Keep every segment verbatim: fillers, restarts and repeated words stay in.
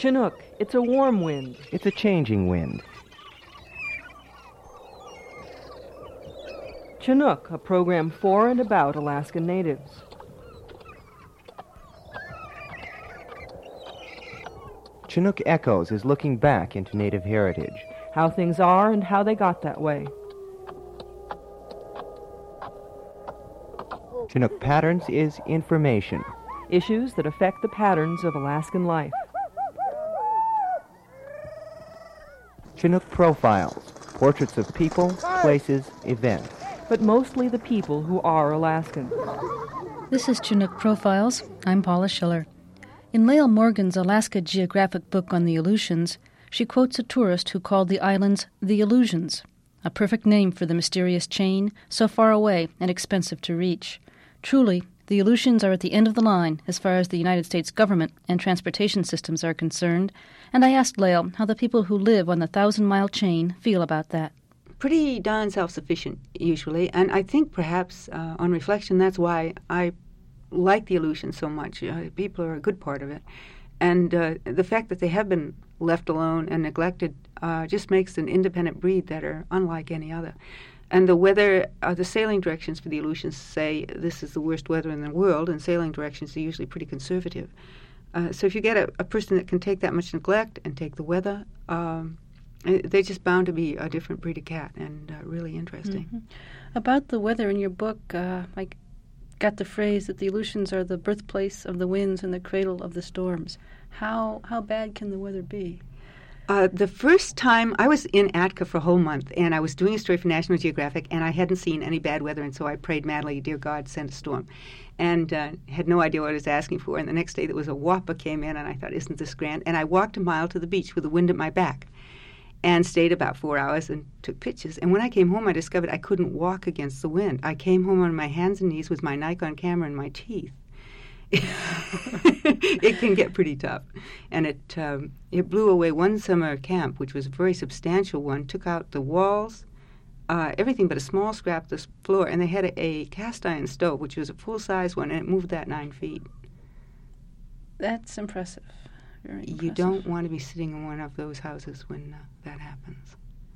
Chinook, it's a warm wind. It's a changing wind. Chinook, a program for and about Alaskan natives. Chinook Echoes is looking back into Native heritage. How things are and how they got that way. Chinook Patterns is information. Issues that affect the patterns of Alaskan life. Chinook Profiles, portraits of people, places, events. But mostly the people who are Alaskan. This is Chinook Profiles. I'm Paula Schiller. In Lael Morgan's Alaska Geographic book on the Aleutians, she quotes a tourist who called the islands the Illusions, a perfect name for the mysterious chain, so far away and expensive to reach. Truly, the Aleutians are at the end of the line as far as the United States government and transportation systems are concerned, and I asked Lael how the people who live on the thousand-mile chain feel about that. Pretty darn self-sufficient, usually, and I think perhaps, uh, on reflection, that's why I like the Aleutians so much. Uh, people are a good part of it. And uh, the fact that they have been left alone and neglected uh, just makes an independent breed that are unlike any other. And the weather, uh, the sailing directions for the Aleutians say this is the worst weather in the world, and sailing directions are usually pretty conservative. Uh, so if you get a, a person that can take that much neglect and take the weather, um, they're just bound to be a different breed of cat, and uh, really interesting. Mm-hmm. About the weather in your book, uh, I got the phrase that the Aleutians are the birthplace of the winds and the cradle of the storms. How how bad can the weather be? Uh, the first time I was in Atka for a whole month, and I was doing a story for National Geographic, and I hadn't seen any bad weather, and so I prayed madly, dear God, send a storm, and uh, had no idea what I was asking for. And the next day there was a whopper came in, and I thought, isn't this grand? And I walked a mile to the beach with the wind at my back and stayed about four hours and took pictures. And when I came home, I discovered I couldn't walk against the wind. I came home on my hands and knees with my Nikon camera in my teeth. It can get pretty tough. And it um, it blew away one summer camp, which was a very substantial one, took out the walls, uh, everything but a small scrap of the floor, and they had a, a cast iron stove, which was a full-size one, and it moved that nine feet. That's impressive. Very impressive. You don't want to be sitting in one of those houses when uh, that happens.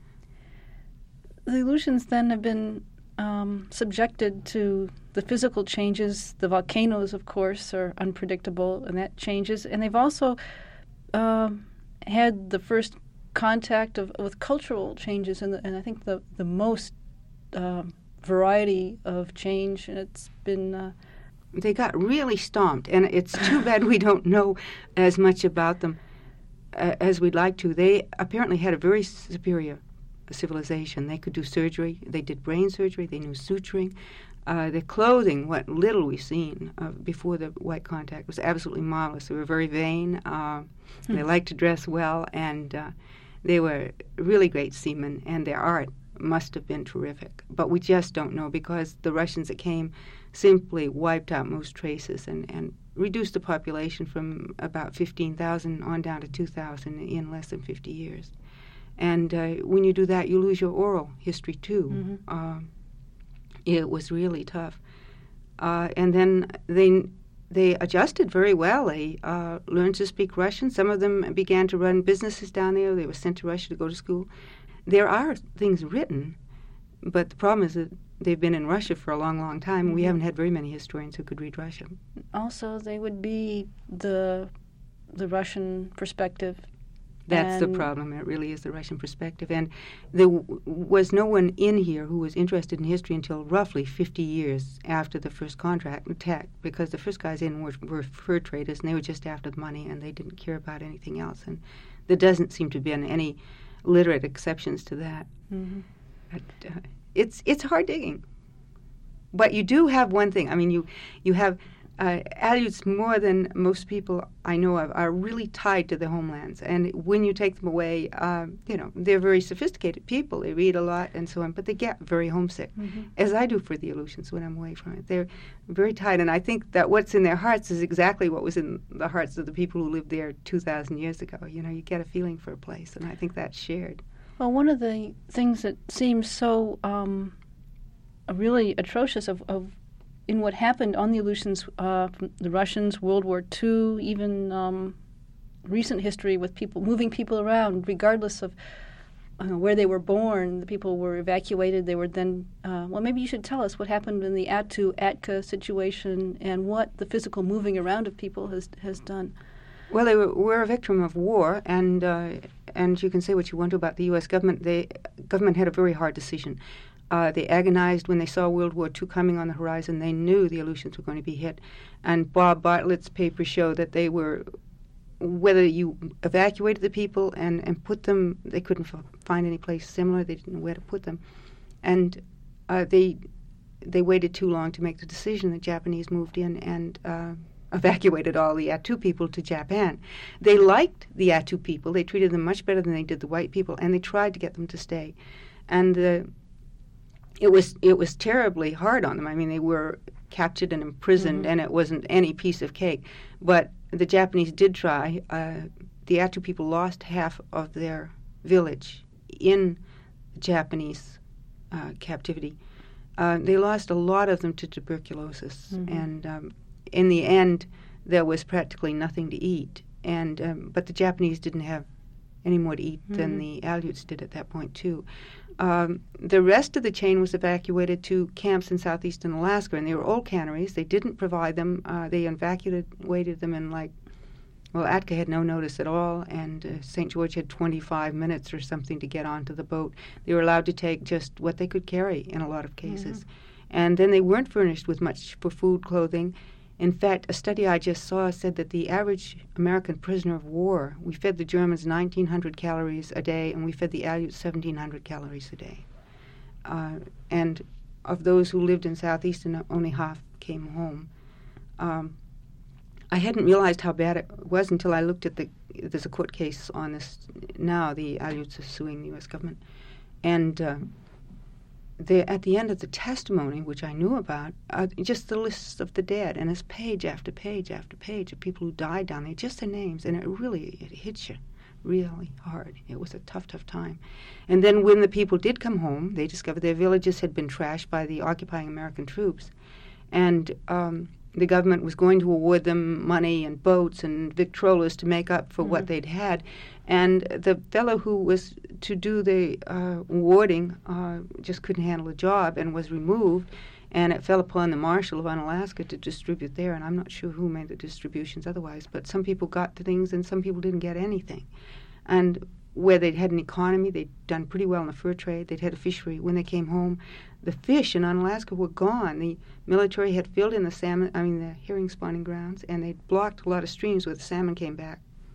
The Aleutians then have been um, subjected to the physical changes. The volcanoes, of course, are unpredictable, and that changes. And they've also uh, had the first contact of with cultural changes, and, the, and I think the the most uh, variety of change. And it's been uh, they got really stomped, and it's too bad we don't know as much about them uh, as we'd like to. They apparently had a very superior civilization. They could do surgery. They did brain surgery. They knew suturing. Uh, their clothing, what little we've seen uh, before the white contact, was absolutely marvelous. They were very vain. Uh, hmm. They liked to dress well, and uh, they were really great seamen, and their art must have been terrific. But we just don't know, because the Russians that came simply wiped out most traces and, and reduced the population from about fifteen thousand on down to two thousand in less than fifty years. And uh, when you do that, you lose your oral history, too. Mm-hmm. Uh, it was really tough. Uh, and then they they adjusted very well. They uh, learned to speak Russian. Some of them began to run businesses down there. They were sent to Russia to go to school. There are things written, but the problem is that they've been in Russia for a long, long time. Mm-hmm. We haven't had very many historians who could read Russian. Also, they would be the the Russian perspective. That's and the problem. It really is the Russian perspective. And there w- was no one in here who was interested in history until roughly fifty years after the first contract attack, because the first guys in were, were fur traders, and they were just after the money, and they didn't care about anything else. And there doesn't seem to have been any literate exceptions to that. Mm-hmm. But, uh, it's it's hard digging. But you do have one thing. I mean, you, you have... Uh, Aleuts, more than most people I know of, are really tied to their homelands. And when you take them away, uh, you know, they're very sophisticated people. They read a lot and so on, but they get very homesick, mm-hmm. as I do for the Aleutians when I'm away from it. They're very tied, and I think that what's in their hearts is exactly what was in the hearts of the people who lived there two thousand years ago. You know, you get a feeling for a place, and I think that's shared. Well, one of the things that seems so um, really atrocious of, of in what happened on the Aleutians, uh, from the Russians, World War Two, even um, recent history with people moving people around, regardless of uh, where they were born. The people were evacuated. They were then, uh, well, maybe you should tell us what happened in the Attu-Atka situation and what the physical moving around of people has has done. Well, they were, were a victim of war, and uh, and you can say what you want to about the U S government. The government had a very hard decision. Uh, they agonized when they saw World War Two coming on the horizon. They knew the Aleutians were going to be hit. And Bob Bartlett's papers show that they were, whether you evacuated the people and, and put them, they couldn't f- find any place similar. They didn't know where to put them. And uh, they they waited too long to make the decision. The Japanese moved in and uh, evacuated all the Attu people to Japan. They liked the Attu people. They treated them much better than they did the white people, and they tried to get them to stay. And the It was it was terribly hard on them. I mean, they were captured and imprisoned, mm-hmm. and it wasn't any piece of cake. But the Japanese did try. Uh, the Attu people lost half of their village in Japanese uh, captivity. Uh, they lost a lot of them to tuberculosis, mm-hmm. and um, in the end, there was practically nothing to eat. And um, but the Japanese didn't have any more to eat mm-hmm. than the Aleuts did at that point too. Um, the rest of the chain was evacuated to camps in southeastern Alaska, and they were old canneries. They didn't provide them. Uh, they evacuated them in, like, well, Atka had no notice at all, and uh, Saint George had twenty-five minutes or something to get onto the boat. They were allowed to take just what they could carry in a lot of cases. Mm-hmm. And then they weren't furnished with much for food, clothing. In fact, a study I just saw said that the average American prisoner of war, we fed the Germans nineteen hundred calories a day, and we fed the Aleuts seventeen hundred calories a day. Uh, and of those who lived in Southeastern, only half came home. Um, I hadn't realized how bad it was until I looked at the, there's a court case on this now, the Aleuts are suing the U S government. And uh, The, at the end of the testimony, which I knew about, uh, just the lists of the dead, and it's page after page after page of people who died down there, just their names, and it really it hits you really hard. It was a tough, tough time. And then when the people did come home, they discovered their villages had been trashed by the occupying American troops, and um, the government was going to award them money and boats and victrolas to make up for mm-hmm. what they'd had. And the fellow who was to do the uh, awarding uh, just couldn't handle the job and was removed, and it fell upon the marshal of Unalaska to distribute there, and I'm not sure who made the distributions otherwise, but some people got the things and some people didn't get anything. And where they'd had an economy, they'd done pretty well in the fur trade, they'd had a fishery. When they came home, the fish in Unalaska were gone. The military had filled in the salmon, I mean the herring spawning grounds, and they'd blocked a lot of streams where the salmon came back.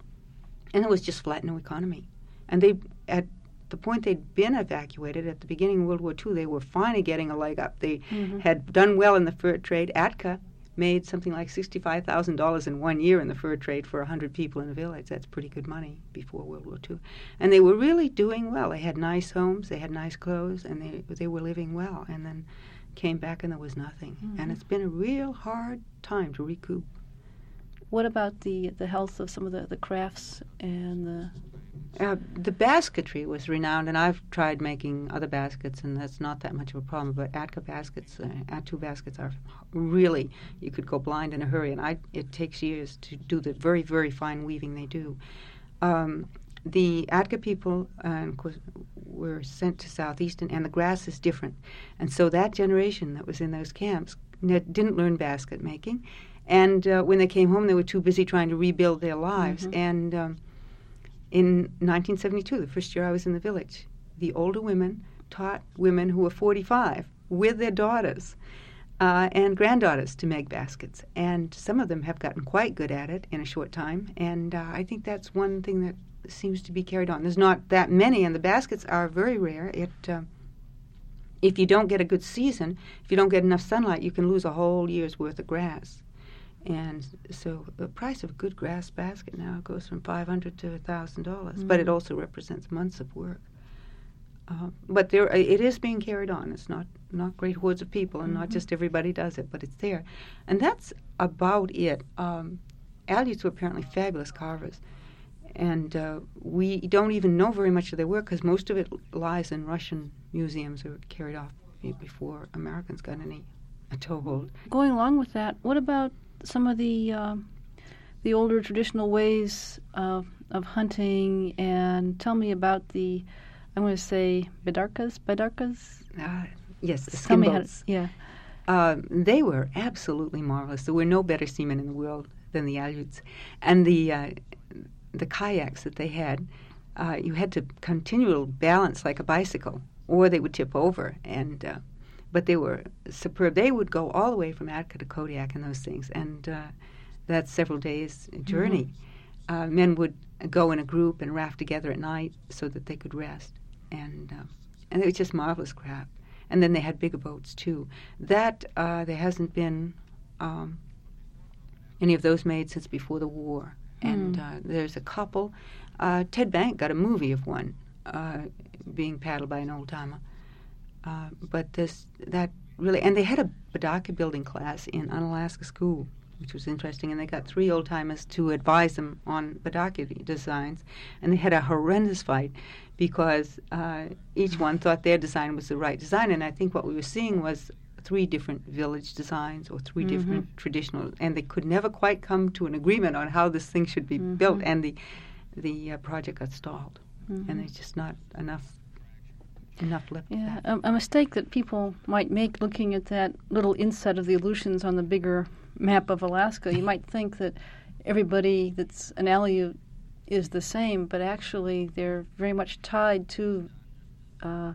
And it was just flat, no economy. And they, at the point they'd been evacuated at the beginning of World War Two, they were finally getting a leg up. They mm-hmm. had done well in the fur trade. Atka made something like sixty-five thousand dollars in one year in the fur trade for one hundred people in a village. That's pretty good money before World War Two. And they were really doing well. They had nice homes, they had nice clothes, and they they were living well. And then came back and there was nothing. Mm-hmm. And it's been a real hard time to recoup. What about the the health of some of the, the crafts and the... Uh, the basketry was renowned, and I've tried making other baskets, and that's not that much of a problem. But Atka baskets, uh, Attu baskets are really, you could go blind in a hurry, and I, it takes years to do the very, very fine weaving they do. Um, the Atka people, uh, of course, were sent to Southeastern, and the grass is different. And so that generation that was in those camps n- didn't learn basket making. And uh, when they came home, they were too busy trying to rebuild their lives. Mm-hmm. And um, in nineteen seventy-two, the first year I was in the village, the older women taught women who were forty-five with their daughters uh, and granddaughters to make baskets. And some of them have gotten quite good at it in a short time. And uh, I think that's one thing that seems to be carried on. There's not that many, and the baskets are very rare. It, uh, if you don't get a good season, if you don't get enough sunlight, you can lose a whole year's worth of grass. And so the price of a good grass basket now goes from five hundred dollars to one thousand dollars, mm-hmm. but it also represents months of work. Uh, but there, it is being carried on. It's not, not great hordes of people, and mm-hmm. not just everybody does it, but it's there. And that's about it. Um, Aleuts were apparently fabulous carvers, and uh, we don't even know very much of their work because most of it lies in Russian museums or carried off before Americans got any a toehold. Going along with that, what about some of the uh, the older traditional ways of, of hunting, and tell me about the, I'm going to say, bidarkas, bidarkas? Uh, yes, the Tell me how to, skimboats. yeah. Uh, they were absolutely marvelous. There were no better seamen in the world than the Aleuts. And the uh, the kayaks that they had, uh, you had to continually balance like a bicycle, or they would tip over. And uh, but they were superb. They would go all the way from Atka to Kodiak in those things, and uh, that's several days journey. Mm-hmm. Uh, men would go in a group and raft together at night so that they could rest, and uh, and it was just marvelous craft. And then they had bigger boats too. That uh, there hasn't been um, any of those made since before the war. Mm. And uh, there's a couple. Uh, Ted Bank got a movie of one uh, being paddled by an old timer. Uh, but this that really, and they had a Badaka building class in Unalaska School, which was interesting. And they got three old timers to advise them on Badaka designs, and they had a horrendous fight because uh, each one thought their design was the right design. And I think what we were seeing was three different village designs or three mm-hmm. different traditional, and they could never quite come to an agreement on how this thing should be mm-hmm. built. And the the uh, project got stalled, mm-hmm. and there's just not enough. Enough left. Yeah, a, a mistake that people might make looking at that little inset of the Aleutians on the bigger map of Alaska, you might think that everybody that's an Aleut is the same, but actually they're very much tied to uh,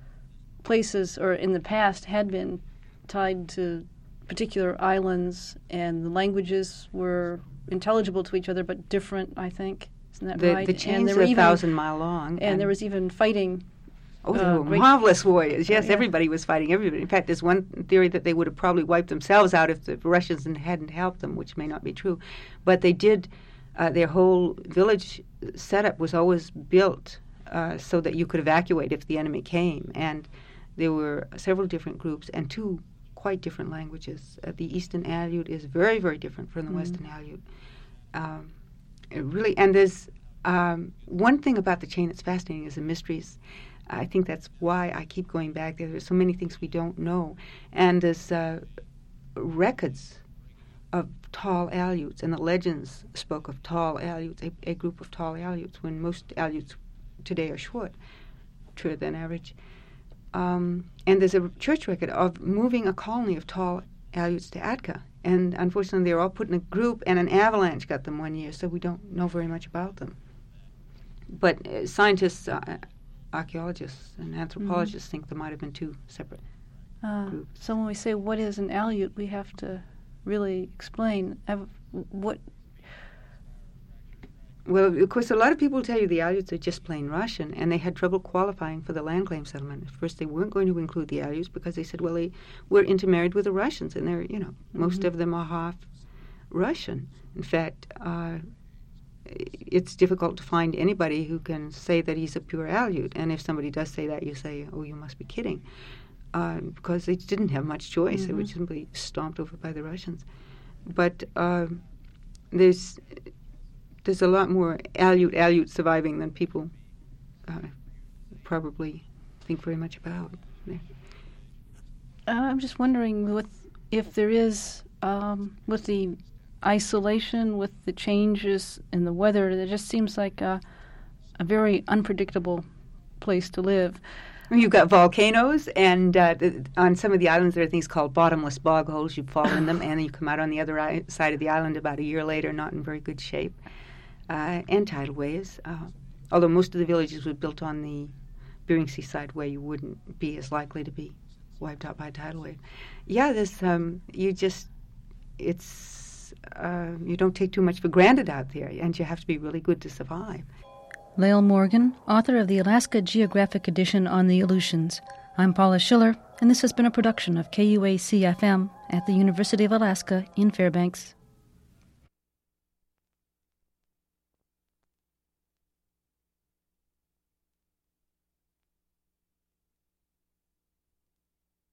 places, or in the past had been tied to particular islands, and the languages were intelligible to each other but different, I think. Isn't that the, right? The chains are a thousand mile long. And, and there was even fighting. Oh, they were uh, marvelous warriors. Yes, yeah. Everybody was fighting everybody. In fact, there's one theory that they would have probably wiped themselves out if the Russians hadn't helped them, which may not be true. But they did, uh, their whole village setup was always built uh, so that you could evacuate if the enemy came. And there were several different groups and two quite different languages. Uh, the Eastern Aleut is very, very different from the mm-hmm. Western Aleut. Um, it really, and there's um, one thing about the chain that's fascinating is the mysteries. I think that's why I keep going back there. There's so many things we don't know. And there's uh, records of tall Aleuts, and the legends spoke of tall Aleuts, a, a group of tall Aleuts, when most Aleuts today are short, shorter than average. Um, and there's a church record of moving a colony of tall Aleuts to Atka. And unfortunately, they were all put in a group, and an avalanche got them one year, so we don't know very much about them. But uh, scientists... Uh, archaeologists and anthropologists mm-hmm. think there might have been two separate uh, groups. So when we say what is an Aleut, we have to really explain have, what... Well, of course, a lot of people tell you the Aleuts are just plain Russian, and they had trouble qualifying for the land claim settlement. At first, they weren't going to include the Aleuts because they said, well, they were intermarried with the Russians, and they're, you know, mm-hmm. most of them are half Russian. In fact, uh, it's difficult to find anybody who can say that he's a pure Aleut. And if somebody does say that, you say, oh, you must be kidding. Uh, because they didn't have much choice. Mm-hmm. They were simply stomped over by the Russians. But uh, there's there's a lot more Aleut Aleut surviving than people uh, probably think very much about. Yeah. Uh, I'm just wondering with if there is, um, with the isolation, with the changes in the weather, it just seems like a, a very unpredictable place to live. You've got volcanoes, and uh, the, on some of the islands there are things called bottomless bog holes. You fall in them, and you come out on the other I- side of the island about a year later, not in very good shape. Uh, and tidal waves. Uh, although most of the villages were built on the Bering Sea side, where you wouldn't be as likely to be wiped out by a tidal wave. Yeah, there's um, you just it's. Uh, you don't take too much for granted out there, and you have to be really good to survive. Lael Morgan, author of the Alaska Geographic Edition on the Aleutians. I'm Paula Schiller, and this has been a production of K U A C F M at the University of Alaska in Fairbanks.